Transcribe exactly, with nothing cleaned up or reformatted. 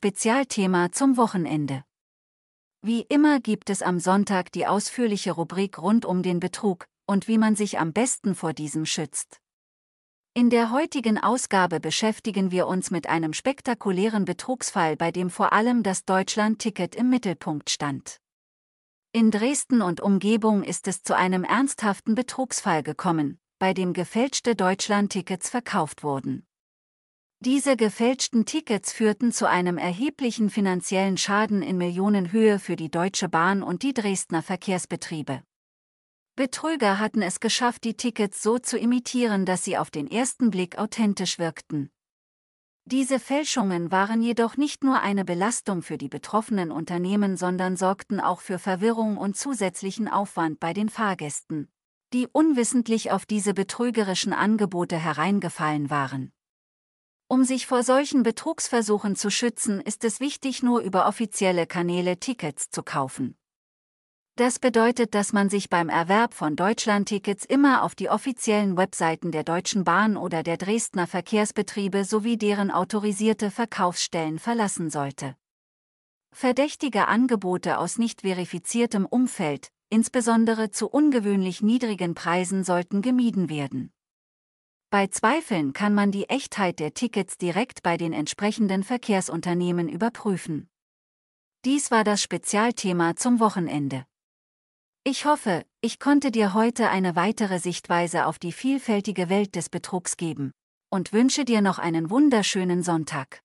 Spezialthema zum Wochenende. Wie immer gibt es am Sonntag die ausführliche Rubrik rund um den Betrug und wie man sich am besten vor diesem schützt. In der heutigen Ausgabe beschäftigen wir uns mit einem spektakulären Betrugsfall, bei dem vor allem das Deutschland-Ticket im Mittelpunkt stand. In Dresden und Umgebung ist es zu einem ernsthaften Betrugsfall gekommen, bei dem gefälschte Deutschland-Tickets verkauft wurden. Diese gefälschten Tickets führten zu einem erheblichen finanziellen Schaden in Millionenhöhe für die Deutsche Bahn und die Dresdner Verkehrsbetriebe. Betrüger hatten es geschafft, die Tickets so zu imitieren, dass sie auf den ersten Blick authentisch wirkten. Diese Fälschungen waren jedoch nicht nur eine Belastung für die betroffenen Unternehmen, sondern sorgten auch für Verwirrung und zusätzlichen Aufwand bei den Fahrgästen, die unwissentlich auf diese betrügerischen Angebote hereingefallen waren. Um sich vor solchen Betrugsversuchen zu schützen, ist es wichtig, nur über offizielle Kanäle Tickets zu kaufen. Das bedeutet, dass man sich beim Erwerb von Deutschland-Tickets immer auf die offiziellen Webseiten der Deutschen Bahn oder der Dresdner Verkehrsbetriebe sowie deren autorisierte Verkaufsstellen verlassen sollte. Verdächtige Angebote aus nicht verifiziertem Umfeld, insbesondere zu ungewöhnlich niedrigen Preisen, sollten gemieden werden. Bei Zweifeln kann man die Echtheit der Tickets direkt bei den entsprechenden Verkehrsunternehmen überprüfen. Dies war das Spezialthema zum Wochenende. Ich hoffe, ich konnte dir heute eine weitere Sichtweise auf die vielfältige Welt des Betrugs geben und wünsche dir noch einen wunderschönen Sonntag.